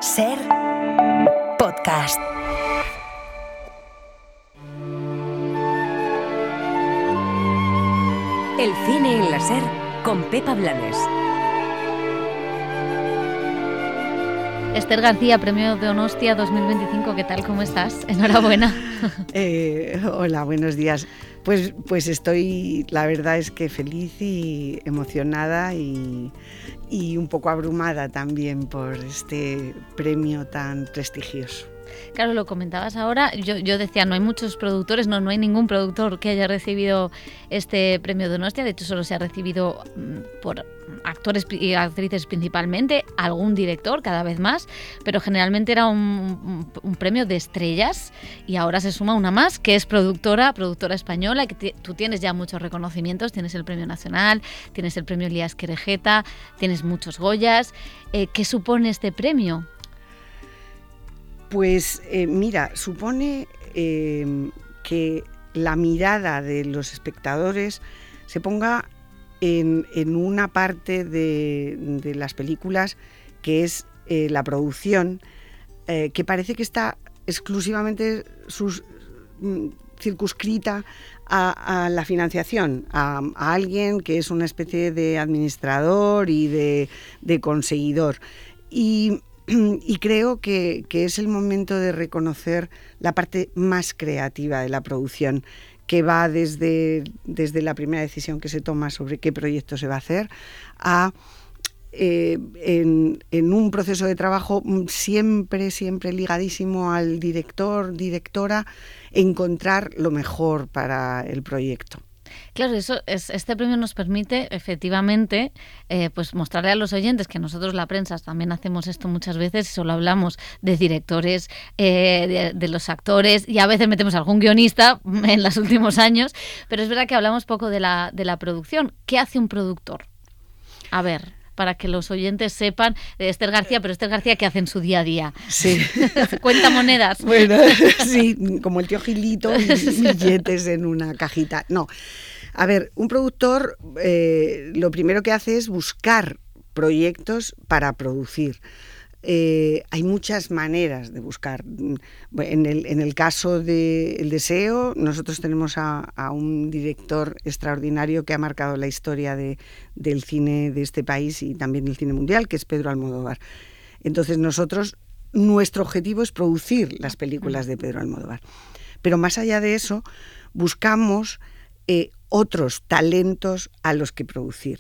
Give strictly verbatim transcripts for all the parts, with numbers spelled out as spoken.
Ser podcast. El cine en la Ser con Pepa Blanes. Esther García, Premio Donostia dos mil veinticinco, ¿qué tal? ¿Cómo estás? Enhorabuena. Eh, hola, buenos días. Pues, pues estoy, la verdad es que feliz y emocionada y, y un poco abrumada también por este premio tan prestigioso. Claro, lo comentabas ahora, yo, yo decía, no hay muchos productores, no, no hay ningún productor que haya recibido este premio Donostia, de hecho solo se ha recibido por actores y actrices principalmente, algún director cada vez más, pero generalmente era un, un, un premio de estrellas y ahora se suma una más que es productora, productora española, que t- tú tienes ya muchos reconocimientos, tienes el premio nacional, tienes el premio Elías Querejeta, tienes muchos Goyas. Eh, ¿Qué supone este premio? Pues eh, mira, supone eh, que la mirada de los espectadores se ponga en, en una parte de, de las películas que es eh, la producción, eh, que parece que está exclusivamente sus, circunscrita a, a la financiación, a, a alguien que es una especie de administrador y de, de conseguidor. Y Y creo que, que es el momento de reconocer la parte más creativa de la producción, que va desde, desde la primera decisión que se toma sobre qué proyecto se va a hacer, a eh, en, en un proceso de trabajo siempre, siempre ligadísimo al director, directora, encontrar lo mejor para el proyecto. Claro, eso es, este premio nos permite efectivamente eh, pues mostrarle a los oyentes que nosotros la prensa también hacemos esto muchas veces y solo hablamos de directores, eh, de, de los actores y a veces metemos a algún guionista en los últimos años, pero es verdad que hablamos poco de la, de la producción. ¿Qué hace un productor? A ver, para que los oyentes sepan, de Esther García, pero Esther García, ¿qué hace en su día a día? Sí. ¿Cuenta monedas? Bueno, sí, como el tío Gilito, billetes en una cajita. No, a ver, un productor eh, lo primero que hace es buscar proyectos para producir. Eh, hay muchas maneras de buscar. En el, en el caso de El Deseo, nosotros tenemos a, a un director extraordinario que ha marcado la historia de, del cine de este país y también del cine mundial, que es Pedro Almodóvar. Entonces nosotros, nuestro objetivo es producir las películas de Pedro Almodóvar. Pero más allá de eso, buscamos eh, otros talentos a los que producir.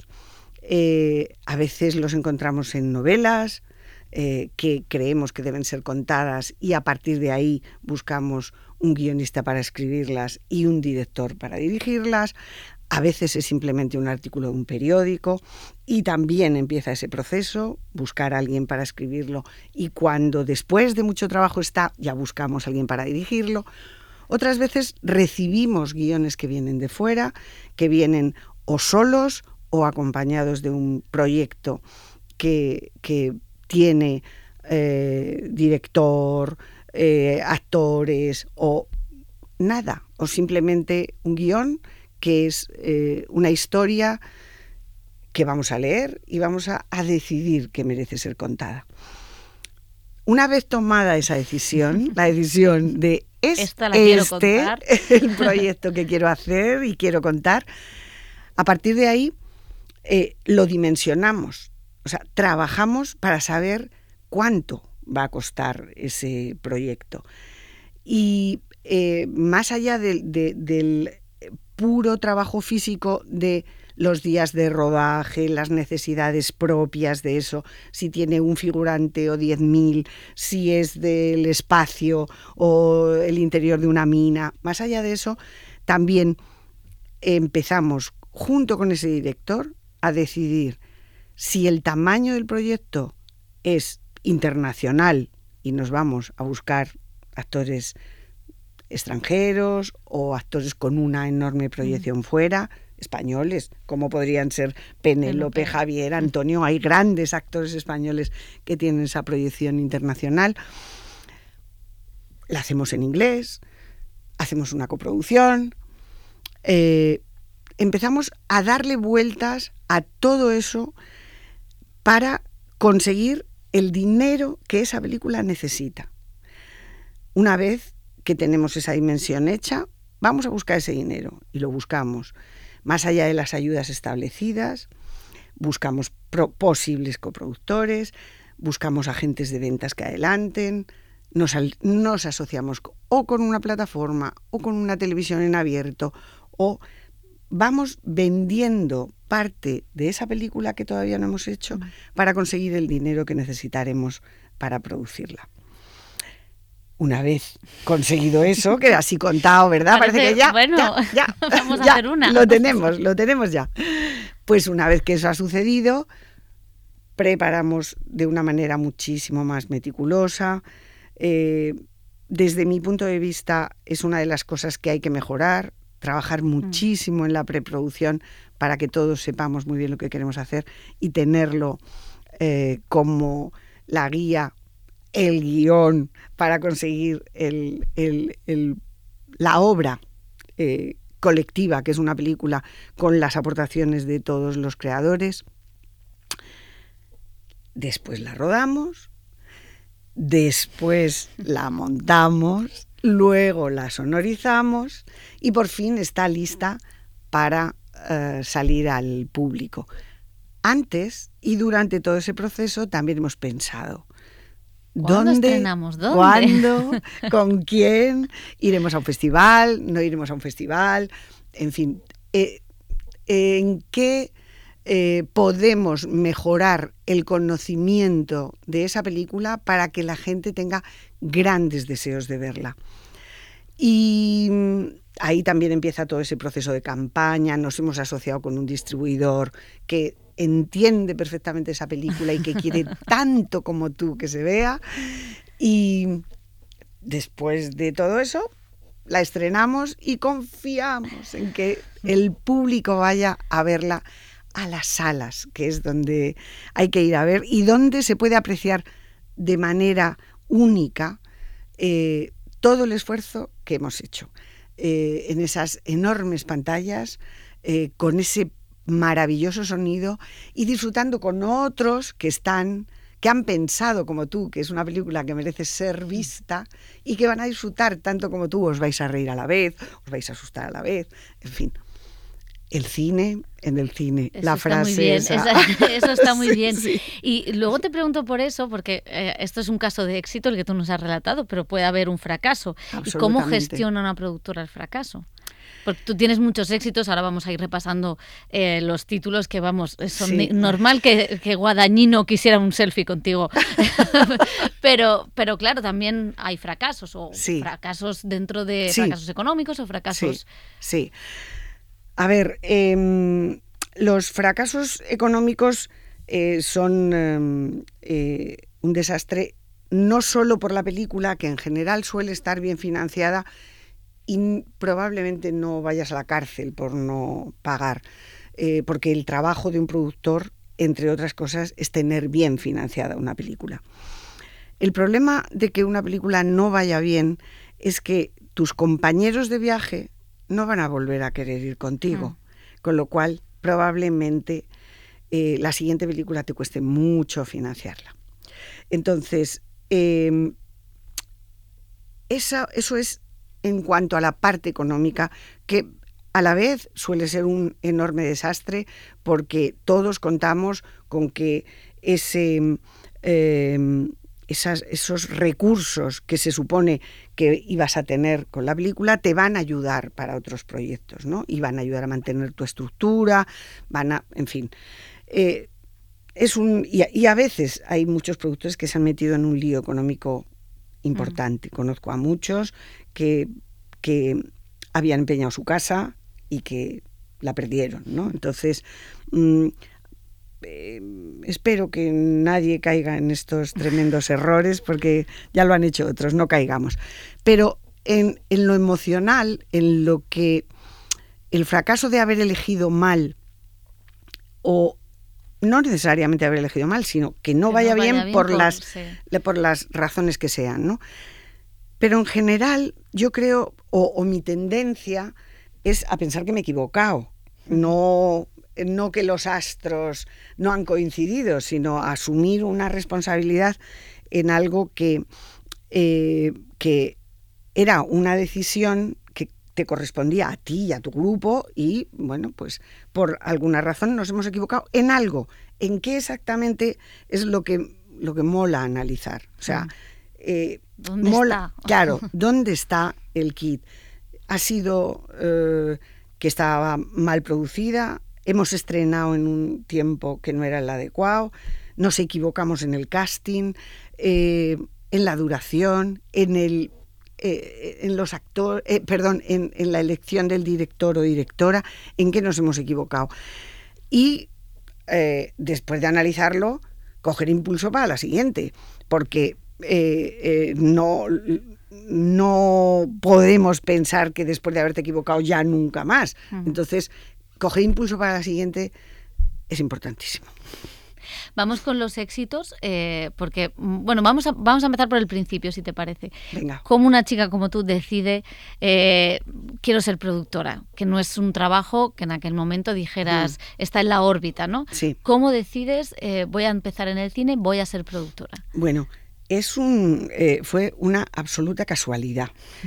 Eh, a veces los encontramos en novelas, Eh, que creemos que deben ser contadas y a partir de ahí buscamos un guionista para escribirlas y un director para dirigirlas. A veces es simplemente un artículo de un periódico y también empieza ese proceso, buscar a alguien para escribirlo y cuando después de mucho trabajo está, ya buscamos a alguien para dirigirlo. Otras veces recibimos guiones que vienen de fuera, que vienen o solos o acompañados de un proyecto que... que tiene eh, director, eh, actores o nada, o simplemente un guión que es eh, una historia que vamos a leer y vamos a, a decidir que merece ser contada. Una vez tomada esa decisión, la decisión de es Esta la quiero este contar. el proyecto que quiero hacer y quiero contar, a partir de ahí eh, lo dimensionamos. O sea, trabajamos para saber cuánto va a costar ese proyecto. Y eh, más allá de, de, del puro trabajo físico de los días de rodaje, las necesidades propias de eso, si tiene un figurante o diez mil, si es del espacio o el interior de una mina, más allá de eso, también empezamos junto con ese director a decidir si el tamaño del proyecto es internacional y nos vamos a buscar actores extranjeros o actores con una enorme proyección mm. fuera, españoles, como podrían ser Penélope, Javier, Antonio, hay grandes actores españoles que tienen esa proyección internacional. La hacemos en inglés, hacemos una coproducción, eh, empezamos a darle vueltas a todo eso para conseguir el dinero que esa película necesita. Una vez que tenemos esa dimensión hecha, vamos a buscar ese dinero y lo buscamos. Más allá de las ayudas establecidas, buscamos pro- posibles coproductores, buscamos agentes de ventas que adelanten, nos, al- nos asociamos o con una plataforma o con una televisión en abierto, o vamos vendiendo parte de esa película que todavía no hemos hecho para conseguir el dinero que necesitaremos para producirla. Una vez conseguido eso, que así contado, ¿verdad? Parece, Parece que ya, bueno, ya, ya, vamos a ya, hacer una. Lo tenemos, lo tenemos ya. Pues una vez que eso ha sucedido, preparamos de una manera muchísimo más meticulosa. Eh, desde mi punto de vista, es una de las cosas que hay que mejorar, trabajar muchísimo en la preproducción para que todos sepamos muy bien lo que queremos hacer y tenerlo eh, como la guía, el guión para conseguir el, el, el, la obra eh, colectiva, que es una película con las aportaciones de todos los creadores. Después la rodamos, después la montamos, luego la sonorizamos y por fin está lista para uh, salir al público. Antes y durante todo ese proceso también hemos pensado ¿Cuándo ¿dónde, estrenamos? ¿Dónde? ¿Cuándo? ¿Con quién? ¿Iremos a un festival? ¿No iremos a un festival? En fin, eh, ¿en qué eh, podemos mejorar el conocimiento de esa película para que la gente tenga grandes deseos de verla? Y ahí también empieza todo ese proceso de campaña. Nos hemos asociado con un distribuidor que entiende perfectamente esa película y que quiere tanto como tú que se vea. Y después de todo eso, la estrenamos y confiamos en que el público vaya a verla a las salas, que es donde hay que ir a ver y donde se puede apreciar de manera única eh, todo el esfuerzo que hemos hecho eh, en esas enormes pantallas, eh, con ese maravilloso sonido y disfrutando con otros que están, que han pensado como tú, que es una película que merece ser vista y que van a disfrutar tanto como tú. Os vais a reír a la vez, os vais a asustar a la vez, en fin. El cine, en el cine, eso la frase muy bien. esa. Esa, eso está muy sí, bien. Sí. Y luego te pregunto por eso, porque eh, esto es un caso de éxito el que tú nos has relatado, pero puede haber un fracaso. ¿Y cómo gestiona una productora el fracaso? Porque tú tienes muchos éxitos, ahora vamos a ir repasando eh, los títulos que vamos, son sí. normal que, que Guadagnino quisiera un selfie contigo, pero, pero claro, también hay fracasos, o sí. fracasos dentro de sí. fracasos económicos o fracasos... Sí, sí. A ver, eh, los fracasos económicos eh, son eh, eh, un desastre no solo por la película, que en general suele estar bien financiada, y probablemente no vayas a la cárcel por no pagar, eh, porque el trabajo de un productor, entre otras cosas, es tener bien financiada una película. El problema de que una película no vaya bien es que tus compañeros de viaje no van a volver a querer ir contigo, mm. con lo cual probablemente eh, la siguiente película te cueste mucho financiarla. Entonces, eh, eso, eso es en cuanto a la parte económica, que a la vez suele ser un enorme desastre porque todos contamos con que ese, eh, esas, esos recursos que se supone que ibas a tener con la película te van a ayudar para otros proyectos, ¿no? Y van a ayudar a mantener tu estructura, van a, en fin. Eh, es un, y, y a veces hay muchos productores que se han metido en un lío económico importante. Mm. Conozco a muchos que, que habían empeñado su casa y que la perdieron, ¿no? Entonces, mmm, eh, espero que nadie caiga en estos tremendos errores, porque ya lo han hecho otros, no caigamos. Pero en, en lo emocional, en lo que el fracaso de haber elegido mal, o no necesariamente haber elegido mal, sino que no, que vaya, no vaya bien, bien por, por, las, sí. por las razones que sean, ¿no? Pero en general, yo creo, o, o mi tendencia es a pensar que me he equivocado. No no que los astros no han coincidido, sino asumir una responsabilidad en algo que, eh, que era una decisión que te correspondía a ti y a tu grupo y, bueno, pues por alguna razón nos hemos equivocado en algo. ¿En qué exactamente es lo que, lo que mola analizar? O sea, eh, ¿Dónde mola, está? claro, ¿dónde está el kit? ¿Ha sido eh, que estaba mal producida? ¿Hemos estrenado en un tiempo que no era el adecuado? ¿Nos equivocamos en el casting? Eh, ¿En la duración? ¿En el eh, en los actores? Eh, perdón, en, en la elección del director o directora? ¿En qué nos hemos equivocado? Y eh, después de analizarlo, coger impulso para la siguiente, porque eh, eh, no... no podemos pensar que después de haberte equivocado ya nunca más. Uh-huh. Entonces, coger impulso para la siguiente es importantísimo. Vamos con los éxitos, eh, porque, bueno, vamos a, vamos a empezar por el principio, si te parece. Venga. ¿Cómo una chica como tú decide, eh, quiero ser productora? Que no es un trabajo que en aquel momento dijeras, uh-huh. está en la órbita, ¿no? Sí. ¿Cómo decides, eh, voy a empezar en el cine, voy a ser productora? Bueno, Es un, eh, fue una absoluta casualidad.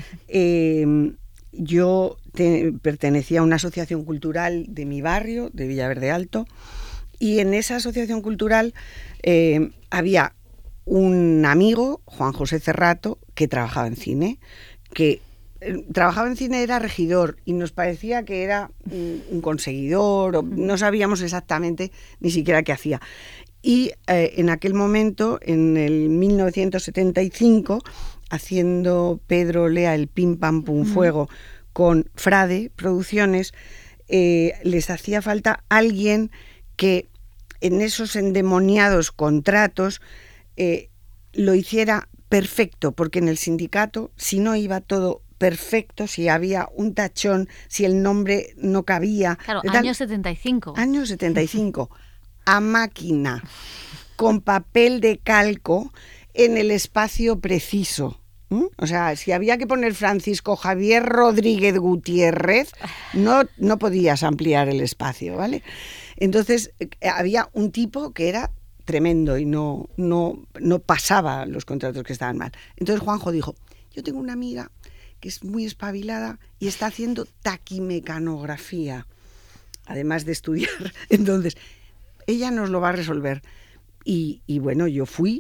Eh, yo te, pertenecía a una asociación cultural de mi barrio, de Villaverde Alto, y en esa asociación cultural eh, había un amigo, Juan José Cerrato, que trabajaba en cine, que eh, trabajaba en cine, era regidor, y nos parecía que era un, un conseguidor, o no sabíamos exactamente ni siquiera qué hacía. Y eh, en aquel momento, en el mil novecientos setenta y cinco, haciendo Pedro Lea el Pim Pam Pum Fuego uh-huh. con Frade Producciones, eh, les hacía falta alguien que en esos endemoniados contratos eh, lo hiciera perfecto, porque en el sindicato, si no iba todo perfecto, si había un tachón, si el nombre no cabía... Claro, tal, año setenta y cinco. Año setenta y cinco. A máquina, con papel de calco, en el espacio preciso. ¿Mm? O sea, si había que poner Francisco Javier Rodríguez Gutiérrez, no, no podías ampliar el espacio, ¿vale? Entonces, había un tipo que era tremendo y no, no, no pasaba los contratos que estaban mal. Entonces Juanjo dijo, yo tengo una amiga que es muy espabilada y está haciendo taquimecanografía, además de estudiar. Entonces... ella nos lo va a resolver. Y, y bueno, yo fui.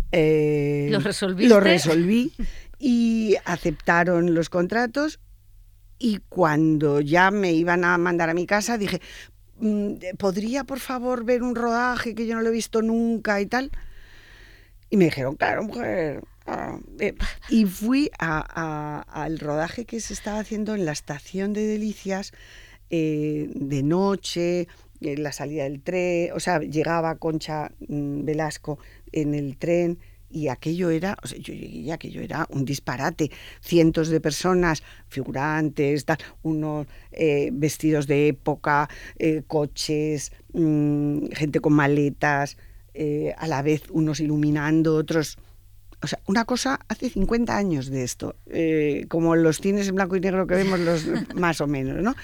Eh, ¿Lo resolviste? Lo resolví y aceptaron los contratos. Y cuando ya me iban a mandar a mi casa, dije, ¿podría por favor ver un rodaje que yo no lo he visto nunca y tal? Y me dijeron, claro, mujer. Ah, eh. Y fui a, a, al rodaje que se estaba haciendo en la estación de Delicias, eh, de noche... la salida del tren, o sea, llegaba Concha Velasco en el tren y aquello era, o sea, yo llegué y aquello era un disparate, cientos de personas, figurantes, tal, unos eh, vestidos de época, eh, coches, mmm, gente con maletas, eh, a la vez unos iluminando, otros... O sea, una cosa hace cincuenta años de esto, eh, como los cines en blanco y negro que vemos los más o menos, ¿no?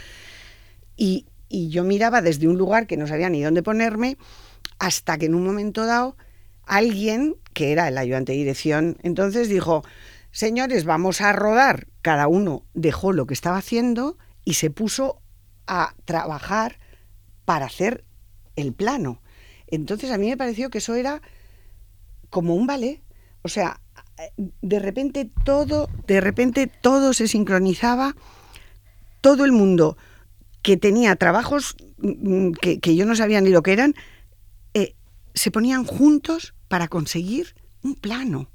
Y Y yo miraba desde un lugar que no sabía ni dónde ponerme, hasta que en un momento dado alguien, que era el ayudante de dirección, entonces dijo, señores, vamos a rodar. Cada uno dejó lo que estaba haciendo y se puso a trabajar para hacer el plano. Entonces a mí me pareció que eso era como un ballet. O sea, de repente todo, de repente todo se sincronizaba, todo el mundo... que tenía trabajos que, que yo no sabía ni lo que eran, eh, se ponían juntos para conseguir un plano.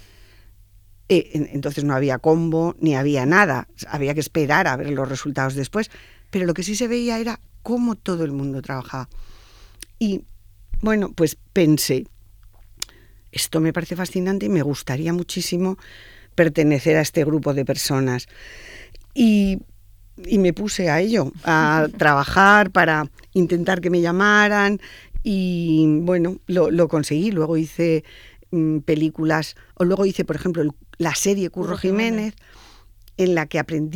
Eh, entonces no había combo, ni había nada, había que esperar a ver los resultados después, pero lo que sí se veía era cómo todo el mundo trabajaba. Y bueno, pues pensé, esto me parece fascinante y me gustaría muchísimo pertenecer a este grupo de personas. Y... Y me puse a ello, a trabajar para intentar que me llamaran y bueno, lo, lo conseguí. Luego hice mmm, películas, o luego hice, por ejemplo, el, la serie Curro Jiménez, en la que aprendí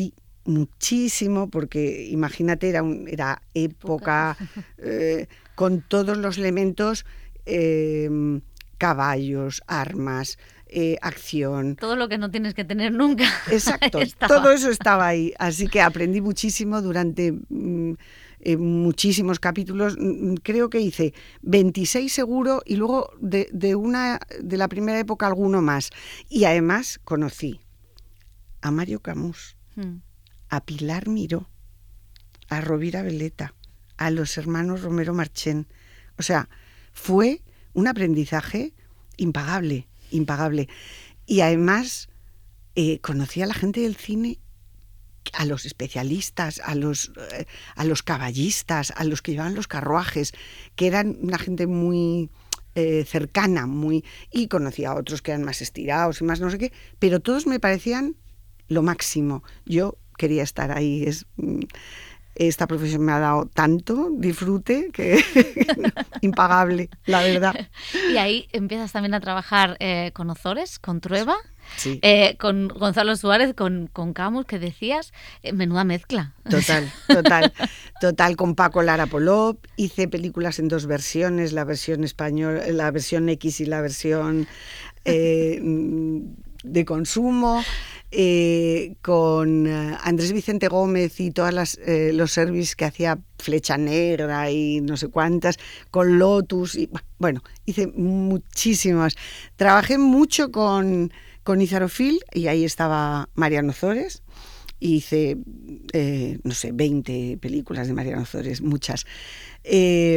muchísimo, porque imagínate, era, un, era época eh, con todos los elementos, eh, caballos, armas, eh, acción. Todo lo que no tienes que tener nunca. Exacto, todo eso estaba ahí. Así que aprendí muchísimo durante mm, eh, muchísimos capítulos. Creo que hice veintiséis seguro y luego de, de, una, de la primera época alguno más. Y además conocí a Mario Camus, hmm. a Pilar Miró, a Rovira Veleta, a los hermanos Romero Marchén. O sea, fue un aprendizaje impagable, impagable. Y además eh, conocí a la gente del cine, a los especialistas, a los, eh, a los caballistas, a los que llevaban los carruajes, que eran una gente muy eh, cercana, muy y conocí a otros que eran más estirados y más no sé qué, pero todos me parecían lo máximo. Yo quería estar ahí. Es, esta profesión me ha dado tanto disfrute que impagable, la verdad. Y ahí empiezas también a trabajar eh, con Ozores, con Trueba, sí. eh, con Gonzalo Suárez, con, con Camus, que decías, eh, menuda mezcla. Total, total, total. Con Paco Lara Polop hice películas en dos versiones, la versión española, la versión X y la versión eh, de consumo. Eh, con eh, Andrés Vicente Gómez y todos eh, los servicios que hacía Flecha Negra y no sé cuántas, con Lotus, y bueno, hice muchísimas. Trabajé mucho con, con Izarofil y ahí estaba Mariano Ozores. Hice, eh, no sé, veinte películas de Mariano Ozores, muchas. Eh,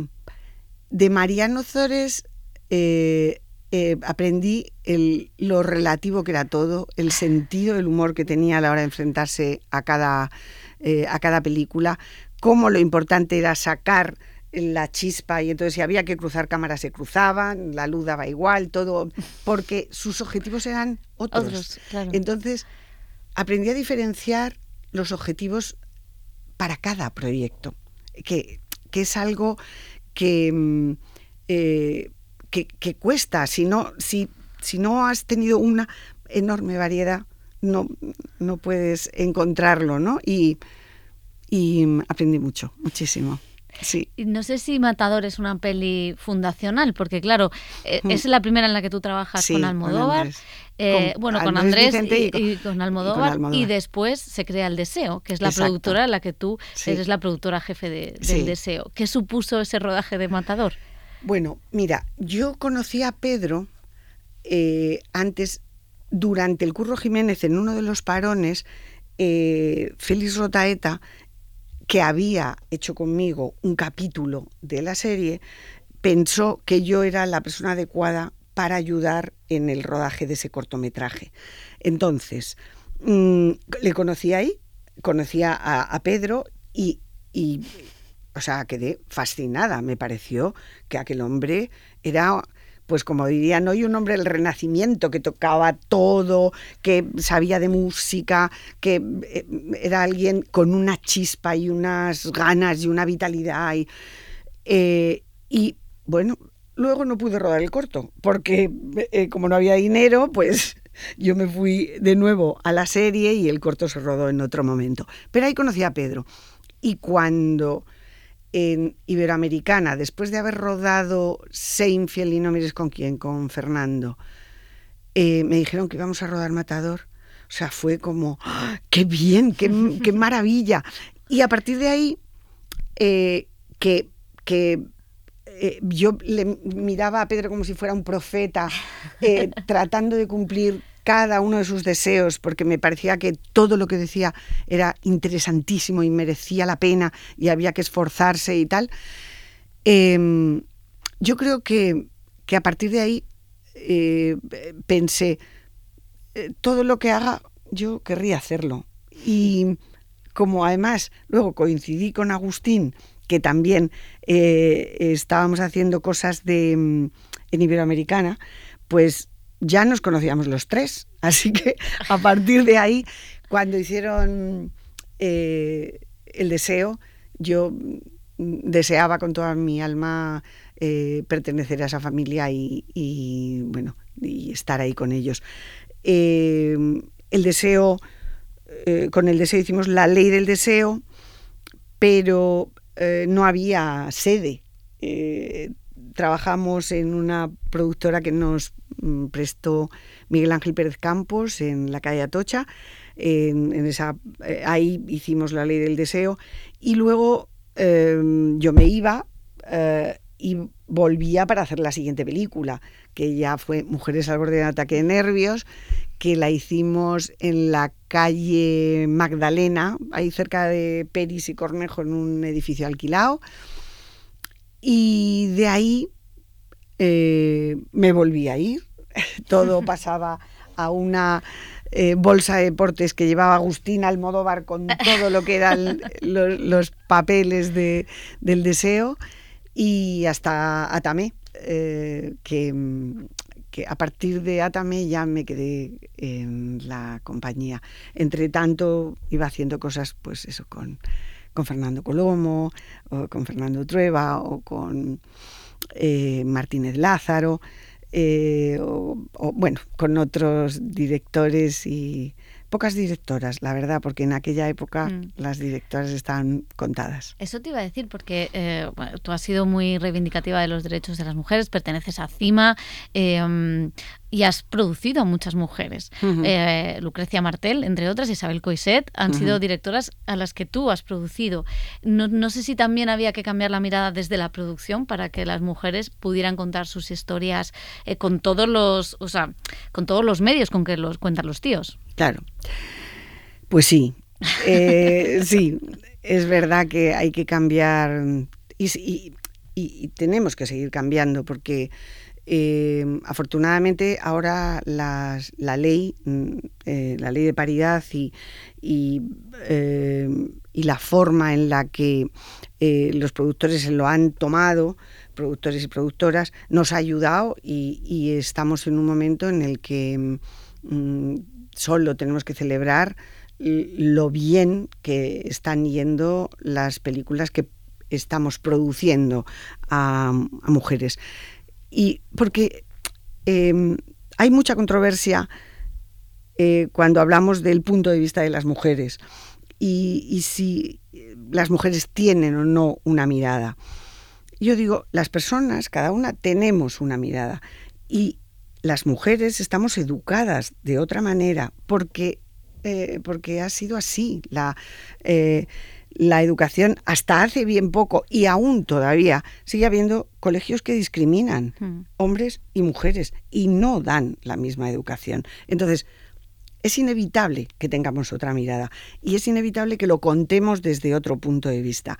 de Mariano Ozores... Eh, Eh, aprendí el, lo relativo que era todo, el sentido del humor que tenía a la hora de enfrentarse a cada, eh, a cada película, cómo lo importante era sacar la chispa y entonces si había que cruzar cámaras se cruzaban, la luz daba igual, todo, porque sus objetivos eran otros. Otros, claro. Entonces aprendí a diferenciar los objetivos para cada proyecto, que, que es algo que... Eh, Que, que cuesta, si no, si, si no has tenido una enorme variedad, no, no puedes encontrarlo, ¿no? Y, y aprendí mucho, muchísimo. Sí. No sé si Matador es una peli fundacional, porque claro, eh, mm. es la primera en la que tú trabajas sí, con Almodóvar, con eh, con bueno, con Andrés, Andrés y, y, con, y con Almodóvar, y con Almodóvar, y después se crea El Deseo, que es la Exacto. productora en la que tú sí. eres la productora jefe de, del sí. Deseo. ¿Qué supuso ese rodaje de Matador? Bueno, mira, yo conocí a Pedro eh, antes, durante el Curro Jiménez, en uno de los parones, eh, Félix Rotaeta, que había hecho conmigo un capítulo de la serie, pensó que yo era la persona adecuada para ayudar en el rodaje de ese cortometraje. Entonces, mmm, le conocí ahí, conocía a, a Pedro y... y O sea, quedé fascinada. Me pareció que aquel hombre era, pues como dirían hoy, un hombre del Renacimiento, que tocaba todo, que sabía de música, que era alguien con una chispa y unas ganas y una vitalidad. Y, eh, y bueno, luego no pude rodar el corto, porque eh, como no había dinero, pues yo me fui de nuevo a la serie y el corto se rodó en otro momento. Pero ahí conocí a Pedro. Y cuando... en Iberoamericana, después de haber rodado Sé infiel y no mires con quién, con Fernando, eh, me dijeron que íbamos a rodar Matador. O sea, fue como, ¡oh, qué bien, qué, qué maravilla! Y a partir de ahí, eh, que, que eh, yo le miraba a Pedro como si fuera un profeta, eh, tratando de cumplir cada uno de sus deseos, porque me parecía que todo lo que decía era interesantísimo y merecía la pena y había que esforzarse y tal. Eh, yo creo que, que a partir de ahí eh, pensé, eh, todo lo que haga yo querría hacerlo. Y como además luego coincidí con Agustín, que también eh, estábamos haciendo cosas de, en Iberoamericana, pues ya nos conocíamos los tres, así que a partir de ahí, cuando hicieron eh, El Deseo, yo deseaba con toda mi alma eh, pertenecer a esa familia y, y bueno, y estar ahí con ellos. Eh, El Deseo eh, con El deseo hicimos La ley del deseo, pero eh, no había sede. Eh, trabajamos en una productora que nos mm, prestó Miguel Ángel Pérez Campos en la calle Atocha. En, en esa, eh, ahí hicimos La ley del deseo y luego eh, yo me iba eh, y volvía para hacer la siguiente película, que ya fue Mujeres al borde de un ataque de nervios, que la hicimos en la calle Magdalena, ahí cerca de Peris y Cornejo, en un edificio alquilado. Y de ahí eh, me volví a ir. Todo pasaba a una eh, bolsa de deportes que llevaba Agustín Almodóvar con todo lo que eran los, los papeles de, del deseo, y hasta Atame, eh, que, que a partir de Atame ya me quedé en la compañía. Entre tanto iba haciendo cosas, pues eso, con, con Fernando Colomo, o con Fernando Trueba, o con eh, Martínez Lázaro, eh, o, o bueno, con otros directores y pocas directoras, la verdad, porque en aquella época mm. las directoras estaban contadas. Eso te iba a decir, porque eh, bueno, tú has sido muy reivindicativa de los derechos de las mujeres, perteneces a CIMA eh, y has producido a muchas mujeres. Uh-huh. Eh, Lucrecia Martel, entre otras, Isabel Coixet, han uh-huh. sido directoras a las que tú has producido. No, no sé si también había que cambiar la mirada desde la producción para que las mujeres pudieran contar sus historias eh, con todos los, o sea, con todos los medios con que los cuentan los tíos. Claro, pues sí, eh, sí, es verdad que hay que cambiar y, y, y tenemos que seguir cambiando porque eh, afortunadamente ahora las, la ley, eh, la ley de paridad y, y, eh, y la forma en la que eh, los productores se lo han tomado, productores y productoras, nos ha ayudado y, y estamos en un momento en el que mm, solo tenemos que celebrar lo bien que están yendo las películas que estamos produciendo a, a mujeres. Y porque eh, hay mucha controversia eh, cuando hablamos del punto de vista de las mujeres y, y si las mujeres tienen o no una mirada. Yo digo, las personas, cada una tenemos una mirada y las mujeres estamos educadas de otra manera porque, eh, porque ha sido así. La, eh, la educación hasta hace bien poco y aún todavía sigue habiendo colegios que discriminan mm. hombres y mujeres y no dan la misma educación. Entonces, es inevitable que tengamos otra mirada y es inevitable que lo contemos desde otro punto de vista.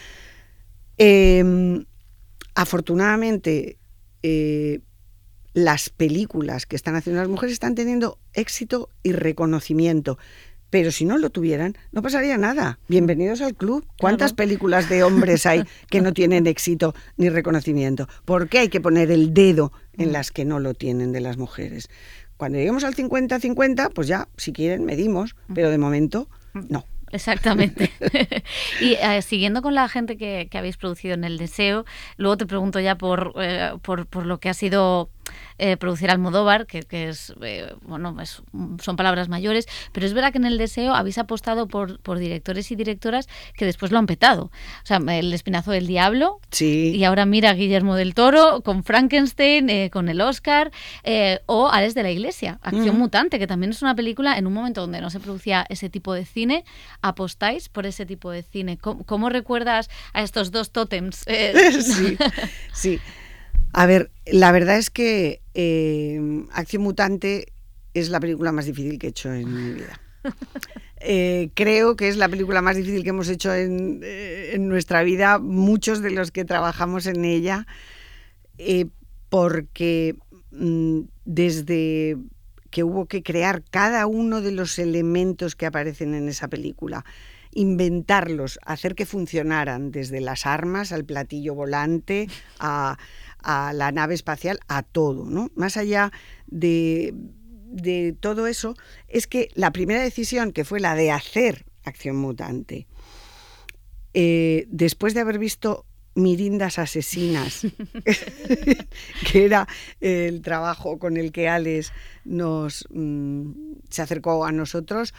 Eh, afortunadamente, eh, las películas que están haciendo las mujeres están teniendo éxito y reconocimiento, pero si no lo tuvieran, no pasaría nada. Bienvenidos al club. ¿Cuántas claro. películas de hombres hay que no tienen éxito ni reconocimiento? ¿Por qué hay que poner el dedo en las que no lo tienen de las mujeres? Cuando lleguemos al cincuenta cincuenta, pues ya, si quieren, medimos, pero de momento, no. Exactamente. Y eh, siguiendo con la gente que, que habéis producido en El Deseo, luego te pregunto ya por, eh, por, por lo que ha sido eh, producir Almodóvar, que, que es, eh, bueno, es, son palabras mayores, pero es verdad que en El Deseo habéis apostado por, por directores y directoras que después lo han petado. O sea, El Espinazo del Diablo, sí. Y ahora mira Guillermo del Toro con Frankenstein, eh, con el Oscar, eh, o Ares de la Iglesia, Acción mm. Mutante, que también es una película en un momento donde no se producía ese tipo de cine. ¿Apostáis por ese tipo de cine? ¿Cómo, cómo recuerdas a estos dos tótems? Eh, sí, sí. A ver, la verdad es que eh, Acción Mutante es la película más difícil que he hecho en mi vida. Eh, creo que es la película más difícil que hemos hecho en, eh, en nuestra vida, muchos de los que trabajamos en ella, eh, porque mm, desde que hubo que crear cada uno de los elementos que aparecen en esa película, inventarlos, hacer que funcionaran, desde las armas al platillo volante, a, a la nave espacial, a todo, ¿no? Más allá de, de todo eso, es que la primera decisión, que fue la de hacer Acción Mutante, eh, después de haber visto Mirindas Asesinas, que era el trabajo con el que Alex nos, mm, se acercó a nosotros,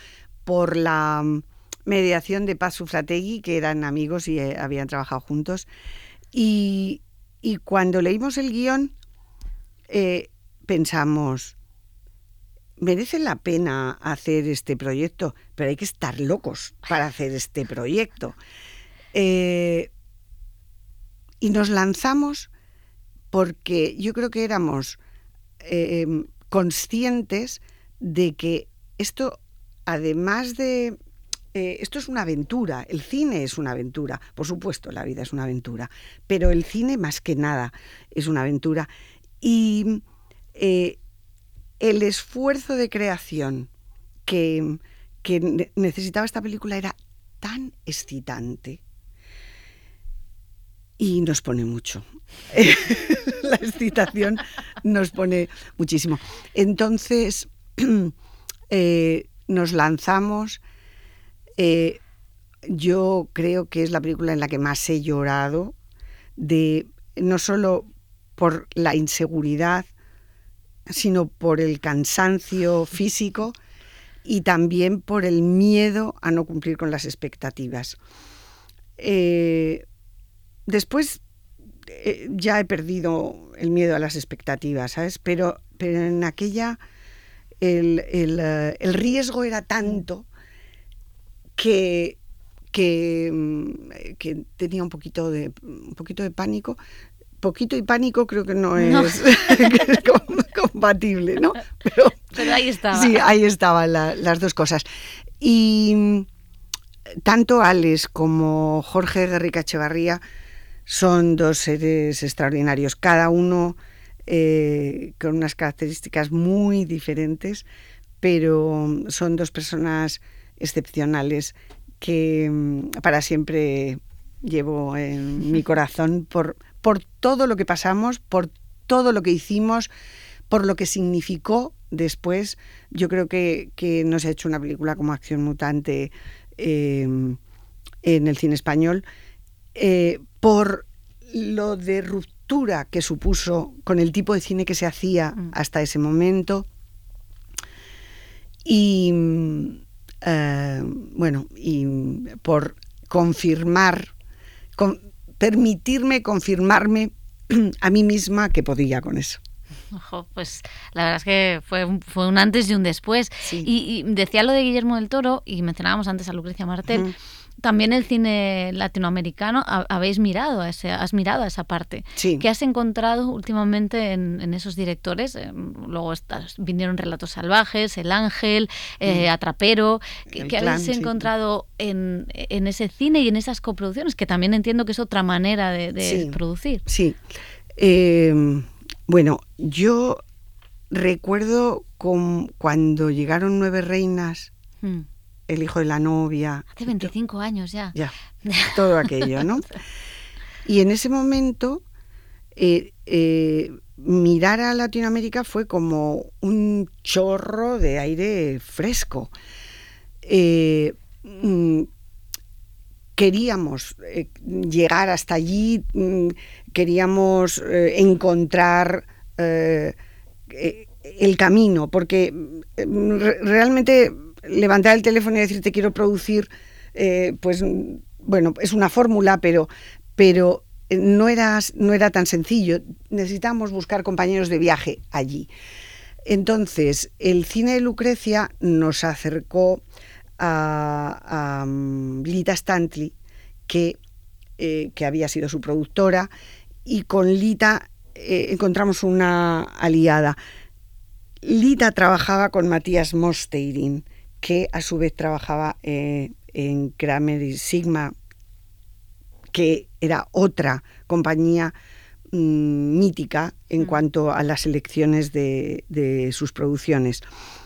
por la mediación de Paz Sufrategui, que eran amigos y eh, habían trabajado juntos. Y, y cuando leímos el guión, eh, pensamos, merece la pena hacer este proyecto, pero hay que estar locos para hacer este proyecto. Eh, y nos lanzamos porque yo creo que éramos eh, conscientes de que esto, además de... Eh, esto es una aventura, el cine es una aventura, por supuesto la vida es una aventura, pero el cine más que nada es una aventura. Y eh, el esfuerzo de creación que, que necesitaba esta película era tan excitante y nos pone mucho. La excitación nos pone muchísimo. Entonces, eh, nos lanzamos. Eh, yo creo que es la película en la que más he llorado, de, no solo por la inseguridad, sino por el cansancio físico y también por el miedo a no cumplir con las expectativas. Eh, después eh, ya he perdido el miedo a las expectativas, ¿sabes? Pero, pero en aquella el, el, uh, el riesgo era tanto que, que, que tenía un poquito de, un poquito de pánico. Poquito y pánico creo que no es, no. compatible, ¿no? Pero, Pero ahí estaba. Sí, ahí estaban la, las dos cosas. Y tanto Alex como Jorge Guerrica Echevarría son dos seres extraordinarios, cada uno eh, con unas características muy diferentes, pero son dos personas excepcionales que para siempre llevo en mi corazón por, por todo lo que pasamos, por todo lo que hicimos, por lo que significó después. Yo creo que, que no se ha hecho una película como Acción Mutante eh, en el cine español, eh, por lo de ruptura que supuso con el tipo de cine que se hacía hasta ese momento. Y uh, bueno, y por confirmar, con, permitirme confirmarme a mí misma que podía con eso. Ojo, pues la verdad es que fue un, fue un antes y un después. Sí. Y, y decía lo de Guillermo del Toro, y mencionábamos antes a Lucrecia Martel, uh-huh. También el cine latinoamericano, habéis mirado a ese, has mirado a esa parte. Sí. ¿Qué has encontrado últimamente en, en esos directores? Eh, luego estás, vinieron Relatos Salvajes, El Ángel, eh, mm. Atrapero. ¿Qué, ¿qué habéis clan, encontrado sí. en, en ese cine y en esas coproducciones? Que también entiendo que es otra manera de, de sí. producir. Sí. Eh, bueno, yo recuerdo con, cuando llegaron Nueve Reinas... Mm. El hijo de la novia. Hace veinticinco años ya. Ya, todo aquello, ¿no? Y en ese momento, eh, eh, mirar a Latinoamérica fue como un chorro de aire fresco. Eh, mm, queríamos eh, llegar hasta allí, mm, queríamos eh, encontrar eh, eh, el camino, porque eh, realmente... levantar el teléfono y decir te quiero producir, eh, pues bueno, es una fórmula, pero, pero no, era, no era tan sencillo. Necesitábamos buscar compañeros de viaje allí. Entonces, el cine de Lucrecia nos acercó a, a Lita Stantley, que, eh, que había sido su productora, y con Lita eh, encontramos una aliada. Lita trabajaba con Matías Mosteirin, que a su vez trabajaba eh, en Kramer y Sigma, que era otra compañía mmm, mítica en mm. cuanto a las selecciones de, de sus producciones.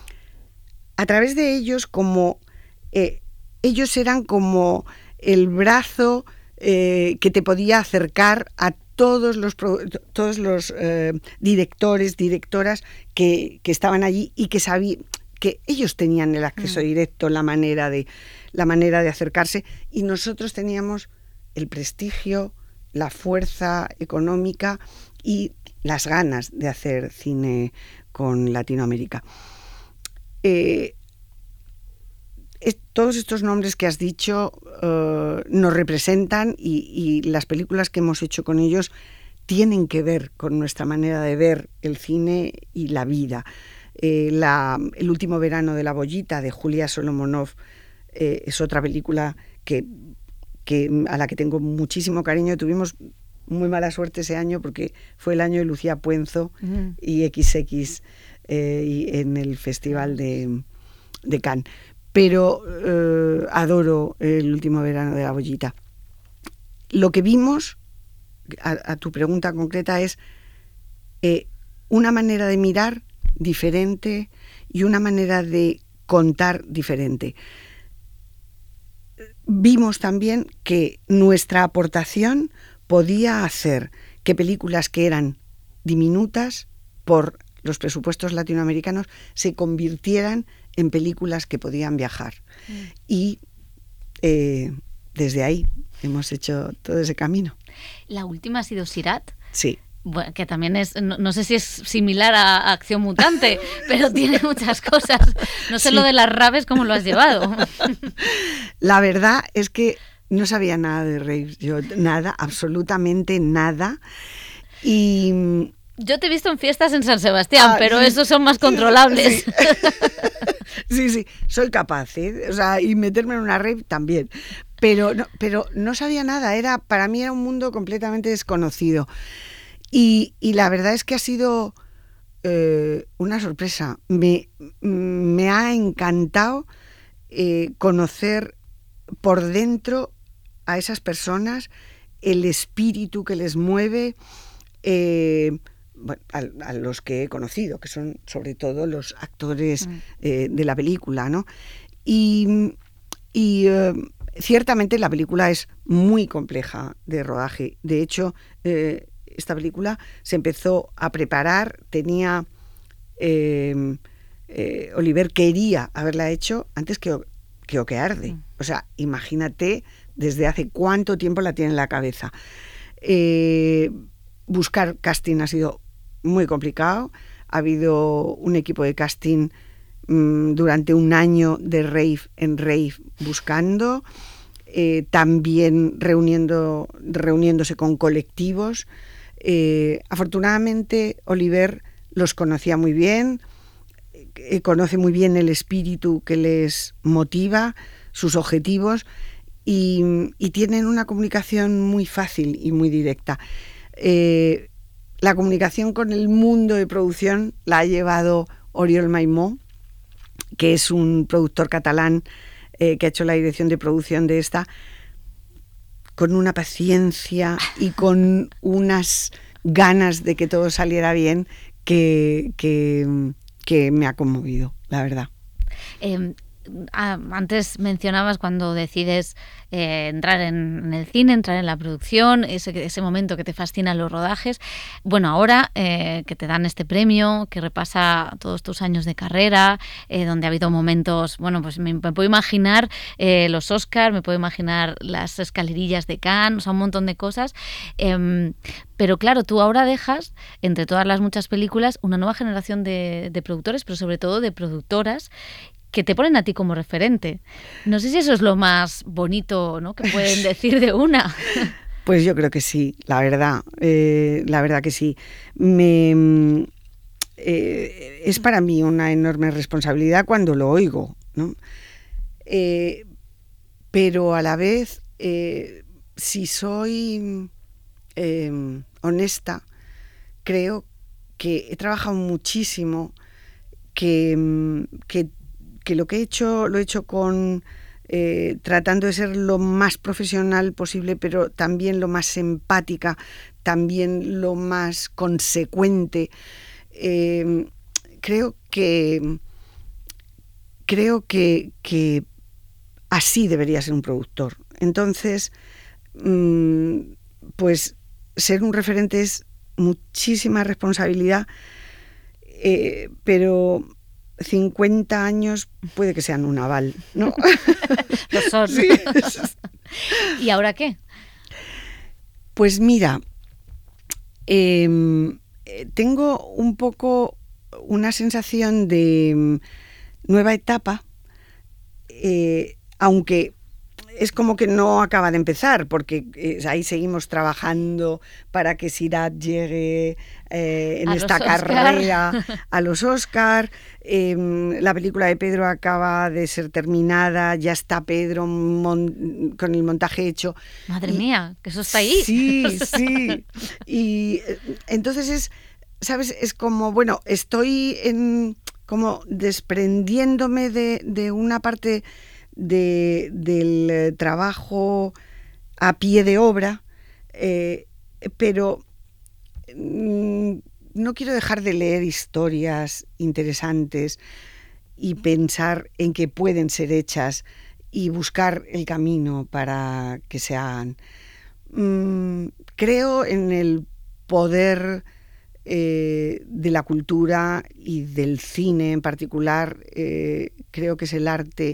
A través de ellos, como eh, ellos eran como el brazo eh, que te podía acercar a todos los, todos los eh, directores, directoras que, que estaban allí y que sabían... que ellos tenían el acceso directo, la manera de la manera de acercarse, y nosotros teníamos el prestigio, la fuerza económica y las ganas de hacer cine con Latinoamérica. Eh, es, todos estos nombres que has dicho uh, nos representan y, y las películas que hemos hecho con ellos tienen que ver con nuestra manera de ver el cine y la vida. Eh, la, el último verano de la bollita, de Julia Solomonov, eh, es otra película que, que, a la que tengo muchísimo cariño. Tuvimos muy mala suerte ese año porque fue el año de Lucía Puenzo mm. y equis equis eh, y en el Festival de, de Cannes. Pero eh, adoro el último verano de la bollita. Lo que vimos, a, a tu pregunta concreta, es eh, una manera de mirar diferente y una manera de contar diferente. Vimos también que nuestra aportación podía hacer que películas que eran diminutas por los presupuestos latinoamericanos se convirtieran en películas que podían viajar. Mm. Y eh, desde ahí hemos hecho todo ese camino. ¿La última ha sido Sirat? Sí. Bueno, que también es, no, no sé si es similar a Acción Mutante, pero tiene muchas cosas. No sé sí. Lo de las raves, ¿cómo lo has llevado? La verdad es que no sabía nada de raves, yo nada, absolutamente nada. Y yo te he visto en fiestas en San Sebastián, ah, pero sí, esos son más controlables. Sí. Sí, sí, soy capaz, ¿eh? O sea, y meterme en una rave también. Pero no, pero no sabía nada, era, para mí era un mundo completamente desconocido. Y, y la verdad es que ha sido eh, una sorpresa. Me, me ha encantado eh, conocer por dentro a esas personas, el espíritu que les mueve, eh, bueno, a, a los que he conocido, que son sobre todo los actores mm. eh, de la película, ¿no? Y, y eh, ciertamente la película es muy compleja de rodaje. De hecho, eh, esta película se empezó a preparar, tenía... Eh, eh, Oliver quería haberla hecho antes que, que Okearde. Mm. O sea, imagínate desde hace cuánto tiempo la tiene en la cabeza. Eh, buscar casting ha sido muy complicado. Ha habido un equipo de casting mmm, durante un año de rave en rave buscando, eh, también reuniendo, reuniéndose con colectivos. Eh, afortunadamente Oliver los conocía muy bien, eh, conoce muy bien el espíritu que les motiva, sus objetivos, y, y tienen una comunicación muy fácil y muy directa. Eh, la comunicación con el mundo de producción la ha llevado Oriol Maimó, que es un productor catalán eh, que ha hecho la dirección de producción de esta, con una paciencia y con unas ganas de que todo saliera bien que, que, que me ha conmovido, la verdad. Eh, antes mencionabas cuando decides eh, entrar en, en el cine, entrar en la producción, ese, ese momento que te fascinan los rodajes. Bueno, ahora eh, que te dan este premio, que repasa todos tus años de carrera, eh, donde ha habido momentos, bueno, pues me, me puedo imaginar eh, los Oscars, me puedo imaginar las escalerillas de Cannes, o sea, un montón de cosas. Eh, pero claro, tú ahora dejas, entre todas las muchas películas, una nueva generación de, de productores, pero sobre todo de productoras, que te ponen a ti como referente. No sé si eso es lo más bonito, ¿no?, que pueden decir de una. Pues yo creo que sí, la verdad, eh, la verdad que sí. Me, eh, es para mí una enorme responsabilidad cuando lo oigo, ¿no? Eh, pero a la vez, eh, si soy eh, honesta, creo que he trabajado muchísimo, que, que que lo que he hecho lo he hecho con eh, tratando de ser lo más profesional posible, pero también lo más empática, también lo más consecuente. Eh, creo que creo que, que así debería ser un productor. Entonces, mmm, pues ser un referente es muchísima responsabilidad, eh, pero cincuenta años puede que sean un aval, ¿no? Lo son. Sí. ¿Y ahora qué? Pues mira, eh, tengo un poco una sensación de nueva etapa eh, aunque es como que no acaba de empezar, porque eh, ahí seguimos trabajando para que Sirat llegue eh, en a esta carrera a los Oscar. Eh, la película de Pedro acaba de ser terminada, ya está Pedro mon- con el montaje hecho. Madre y, mía, que eso está ahí. Sí, sí. Y eh, entonces es, ¿sabes? Es como, bueno, estoy en, como desprendiéndome de, de una parte De, del trabajo a pie de obra, eh, pero mm, no quiero dejar de leer historias interesantes y pensar en que pueden ser hechas y buscar el camino para que se hagan. Mm, creo en el poder eh, de la cultura y del cine en particular. Eh, creo que es el arte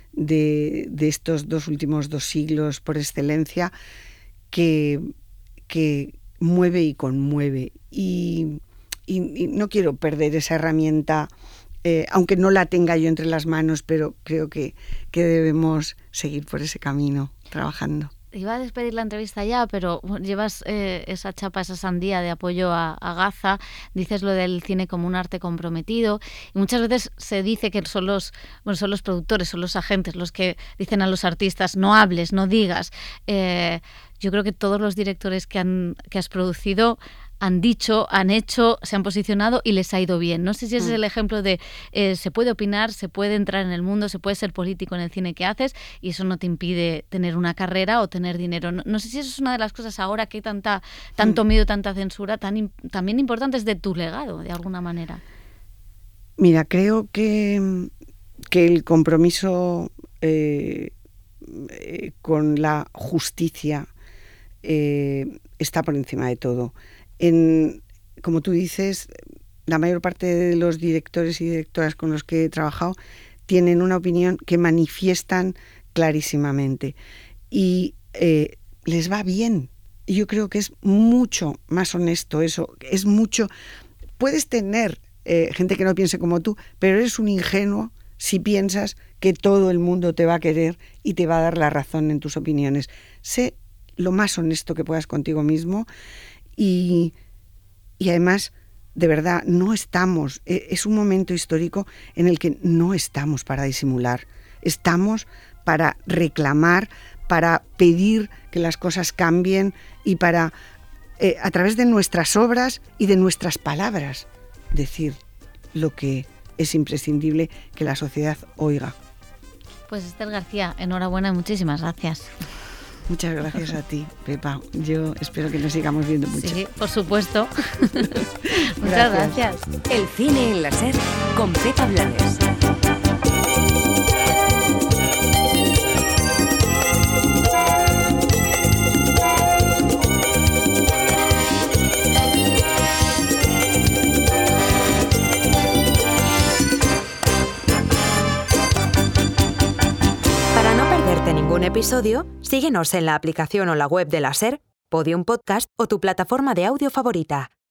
De, de estos dos últimos dos siglos por excelencia que, que mueve y conmueve y, y, y no quiero perder esa herramienta, eh, aunque no la tenga yo entre las manos, pero creo que, que debemos seguir por ese camino trabajando. Iba a despedir la entrevista ya, pero bueno, llevas eh, esa chapa, esa sandía de apoyo a, a Gaza, dices lo del cine como un arte comprometido, y muchas veces se dice que son los, bueno, son los productores, son los agentes los que dicen a los artistas no hables, no digas. Eh, yo creo que todos los directores que, han, que has producido han dicho, han hecho, se han posicionado y les ha ido bien. No sé si ese es el ejemplo de eh, se puede opinar, se puede entrar en el mundo, se puede ser político en el cine que haces y eso no te impide tener una carrera o tener dinero. No, no sé si eso es una de las cosas ahora que hay tanta, tanto miedo, tanta censura, tan, también importantes de tu legado, de alguna manera. Mira, creo que, que el compromiso eh, eh, con la justicia eh, está por encima de todo. En, como tú dices, la mayor parte de los directores y directoras con los que he trabajado tienen una opinión que manifiestan clarísimamente y eh, les va bien. Yo creo que es mucho más honesto eso, es mucho... Puedes tener eh, gente que no piense como tú, pero eres un ingenuo si piensas que todo el mundo te va a querer y te va a dar la razón en tus opiniones. Sé lo más honesto que puedas contigo mismo. Y, y además, de verdad, no estamos, es un momento histórico en el que no estamos para disimular, estamos para reclamar, para pedir que las cosas cambien y para, eh, a través de nuestras obras y de nuestras palabras, decir lo que es imprescindible que la sociedad oiga. Pues Esther García, enhorabuena y muchísimas gracias. Muchas gracias a ti, Pepa. Yo espero que nos sigamos viendo mucho. Sí, por supuesto. Muchas gracias. El cine en la SER con Pepa Blanes. Para no perderte ningún episodio, síguenos en la aplicación o la web de la SER, Podium Podcast o tu plataforma de audio favorita.